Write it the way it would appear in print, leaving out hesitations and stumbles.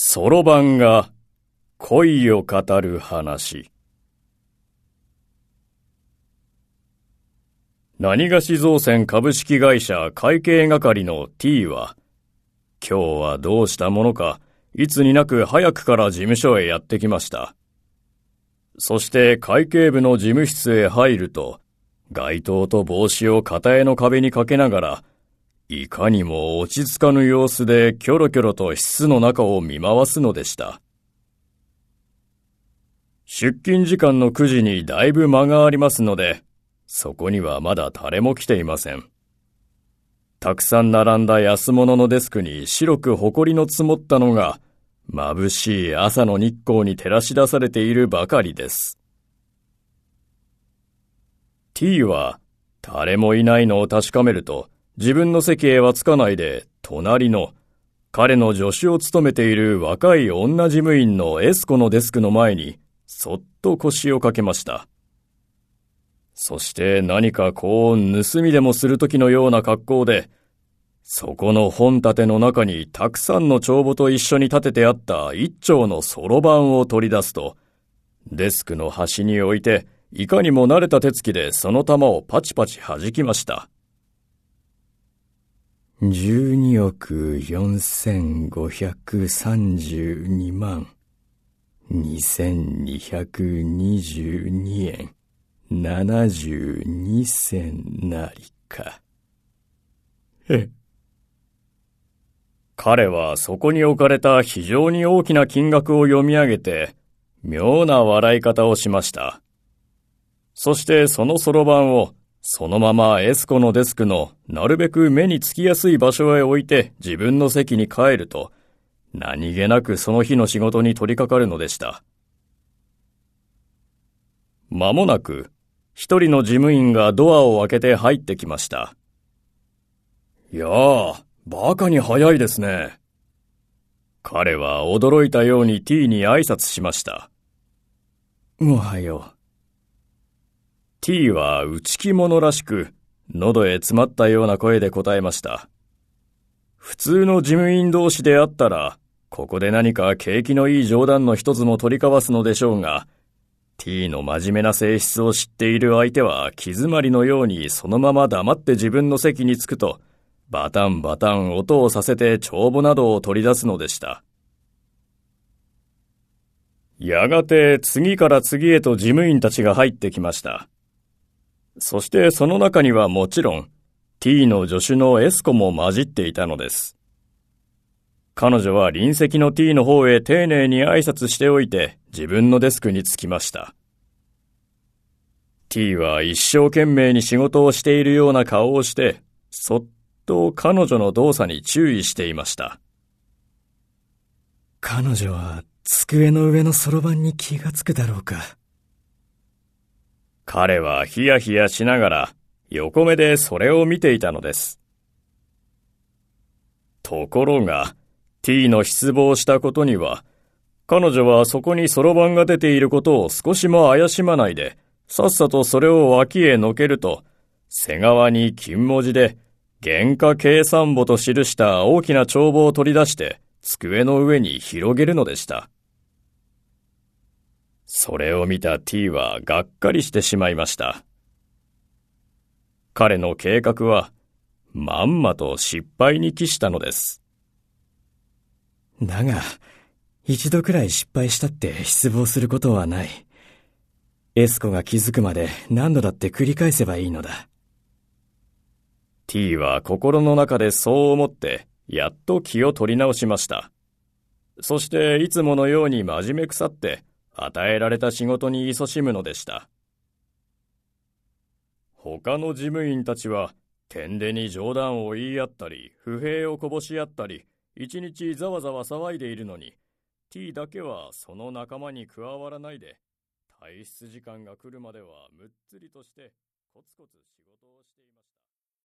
そろばんが恋を語る話。何がし造船株式会社会計係の T は、今日はどうしたものか、いつになく早くから事務所へやってきました。そして会計部の事務室へ入ると、街灯と帽子を片絵の壁にかけながら、いかにも落ち着かぬ様子でキョロキョロと室の中を見回すのでした。出勤時間の9時にだいぶ間がありますので、そこにはまだ誰も来ていません。たくさん並んだ安物のデスクに白く埃の積もったのが、眩しい朝の日光に照らし出されているばかりです。T は誰もいないのを確かめると、自分の席へは着かないで、隣の彼の助手を務めている若い女事務員のエスコのデスクの前にそっと腰をかけました。そして何か盗みでもする時のような格好で、そこの本立ての中にたくさんの帳簿と一緒に立ててあった一丁のそろばんを取り出すと、デスクの端に置いて、いかにも慣れた手つきでその玉をパチパチ弾きました。12億4532万2222円72銭なりか。彼はそこに置かれた非常に大きな金額を読み上げて、妙な笑い方をしました。そしてそのそろばんをそのままエスコのデスクのなるべく目につきやすい場所へ置いて自分の席に帰ると、何気なくその日の仕事に取り掛かるのでした。間もなく、一人の事務員がドアを開けて入ってきました。いやあ、バカに早いですね。彼は驚いたように T に挨拶しました。おはよう。T は内気者らしく、喉へ詰まったような声で答えました。普通の事務員同士であったら、ここで何か景気のいい冗談の一つも取り交わすのでしょうが、T の真面目な性質を知っている相手は気詰まりのようにそのまま黙って自分の席に着くと、バタンバタン音をさせて帳簿などを取り出すのでした。やがて次から次へと事務員たちが入ってきました。そしてその中にはもちろん T の助手のエスコも混じっていたのです。彼女は隣席の T の方へ丁寧に挨拶しておいて自分のデスクに着きました。T は一生懸命に仕事をしているような顔をしてそっと彼女の動作に注意していました。 彼女は机の上のそろばんに気がつくだろうか。 彼はヒヤヒヤしながら横目でそれを見ていたのです。ところが T の失望したことには、彼女はそこにそろばんが出ていることを少しも怪しまないで、さっさとそれを脇へのけると、背側に金文字で原価計算簿と記した大きな帳簿を取り出して机の上に広げるのでした。それを見た T はがっかりしてしまいました。彼の計画はまんまと失敗に帰したのです。 だが、一度くらい失敗したって失望することはない。エスコが気づくまで何度だって繰り返せばいいのだ。 T は心の中でそう思って、やっと気を取り直しました。そしていつものように真面目腐って、与えられた仕事に勤しむのでした。他の事務員たちは、てんでに冗談を言い合ったり、不平をこぼし合ったり、一日ざわざわ騒いでいるのに、T だけはその仲間に加わらないで、退出時間が来るまではむっつりとしてコツコツ仕事をしていました。